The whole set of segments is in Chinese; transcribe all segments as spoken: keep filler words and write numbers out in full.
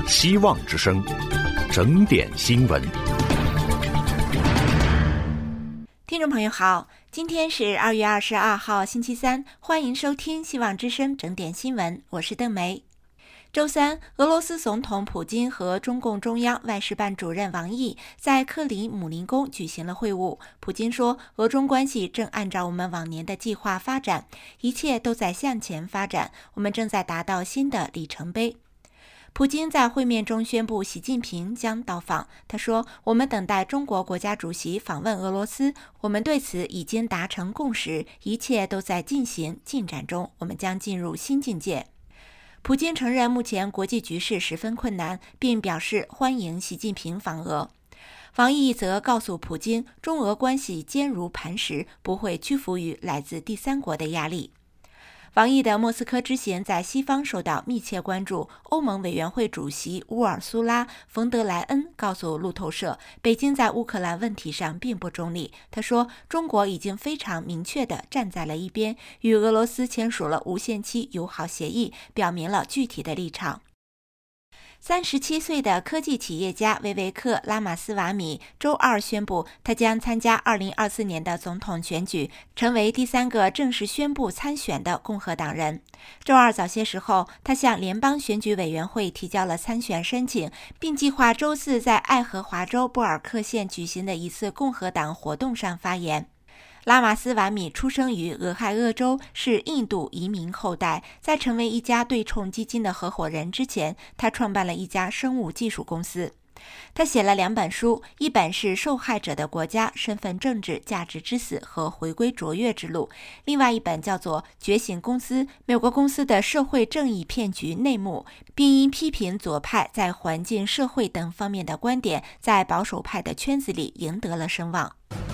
希望之声，整点新闻。 听众朋友好，今天是二月二十二号星期三，欢迎收听希望之声整点新闻，我是邓梅。周三，俄罗斯总统普京和中共中央外事办主任王毅在克里姆林宫举行了会晤。普京说，俄中关系正按照我们往年的计划发展，一切都在向前发展，我们正在达到新的里程碑。普京在会面中宣布习近平将到访。他说，我们等待中国国家主席访问俄罗斯，我们对此已经达成共识，一切都在进行进展中，我们将进入新境界。普京承认目前国际局势十分困难，并表示欢迎习近平访俄。王毅则告诉普京，中俄关系坚如磐石，不会屈服于来自第三国的压力。王毅的莫斯科之行在西方受到密切关注。欧盟委员会主席乌尔苏拉·冯德莱恩告诉路透社，北京在乌克兰问题上并不中立。他说，中国已经非常明确地站在了一边，与俄罗斯签署了无限期友好协议，表明了具体的立场。三十七岁的科技企业家维维克·拉马斯瓦米周二宣布，他将参加二零二四年的总统选举，成为第三个正式宣布参选的共和党人。周二早些时候，他向联邦选举委员会提交了参选申请，并计划周四在爱荷华州布尔克县举行的一次共和党活动上发言。拉马斯瓦米出生于俄亥俄州，是印度移民后代。在成为一家对冲基金的合伙人之前，他创办了一家生物技术公司。他写了两本书，一本是《受害者的国家：身份政治、价值之死和回归卓越之路》，另外一本叫做《觉醒公司：美国公司的社会正义骗局内幕》，并因批评左派在环境、社会等方面的观点，在保守派的圈子里赢得了声望。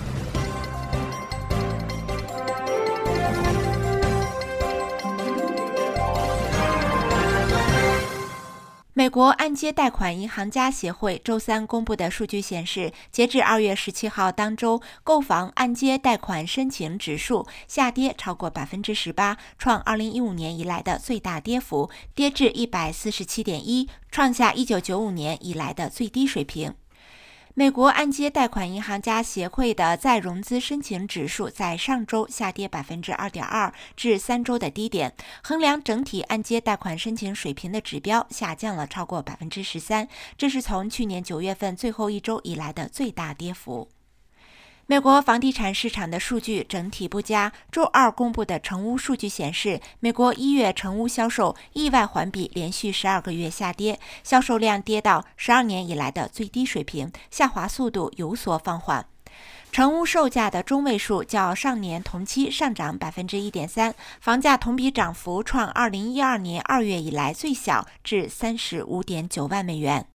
美国按揭贷款银行家协会周三公布的数据显示，截至二月十七号当周，购房按揭贷款申请指数下跌超过 百分之十八， 创二零一五年以来的最大跌幅，跌至 一百四十七点一， 创下一九九五年以来的最低水平。美国按揭贷款银行家协会的再融资申请指数在上周下跌 百分之二点二 至三周的低点，衡量整体按揭贷款申请水平的指标下降了超过 百分之十三， 这是从去年九月份最后一周以来的最大跌幅。美国房地产市场的数据整体不佳。周二公布的成屋数据显示，美国一月成屋销售意外环比连续十二个月下跌，销售量跌到十二年以来的最低水平，下滑速度有所放缓。成屋售价的中位数较上年同期上涨 百分之一点三， 房价同比涨幅创二零一二年二月以来最小，至 三十五点九万美元。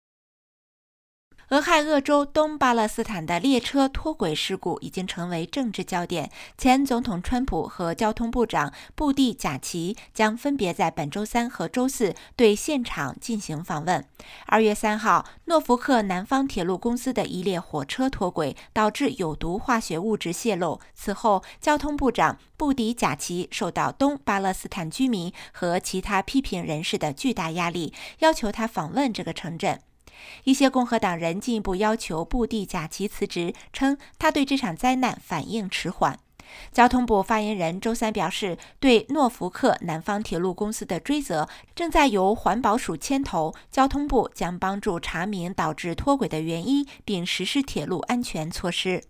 俄亥俄州东巴勒斯坦的列车脱轨事故已经成为政治焦点，前总统川普和交通部长布蒂贾奇将分别在本周三和周四对现场进行访问。二月三号，诺福克南方铁路公司的一列火车脱轨，导致有毒化学物质泄漏。此后，交通部长布迪贾奇受到东巴勒斯坦居民和其他批评人士的巨大压力，要求他访问这个城镇。一些共和党人进一步要求布蒂贾奇辞职，称他对这场灾难反应迟缓。交通部发言人周三表示，对诺福克南方铁路公司的追责正在由环保署牵头，交通部将帮助查明导致脱轨的原因，并实施铁路安全措施。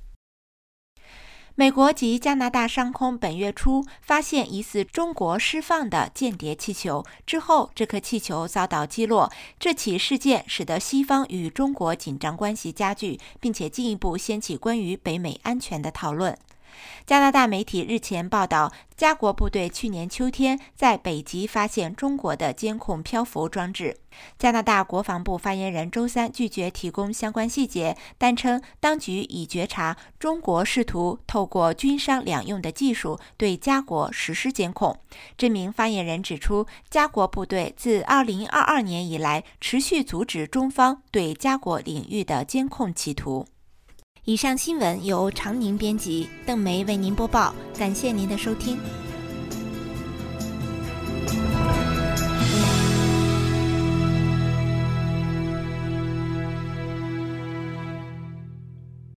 美国及加拿大上空本月初发现疑似中国释放的间谍气球，之后这颗气球遭到击落。这起事件使得西方与中国紧张关系加剧，并且进一步掀起关于北美安全的讨论。加拿大媒体日前报道，加国部队去年秋天在北极发现中国的监控漂浮装置。加拿大国防部发言人周三拒绝提供相关细节，但称当局已觉察中国试图透过军商两用的技术对加国实施监控。这名发言人指出，加国部队自二零二二年以来持续阻止中方对加国领域的监控企图。以上新闻由常宁编辑，邓梅为您播报，感谢您的收听。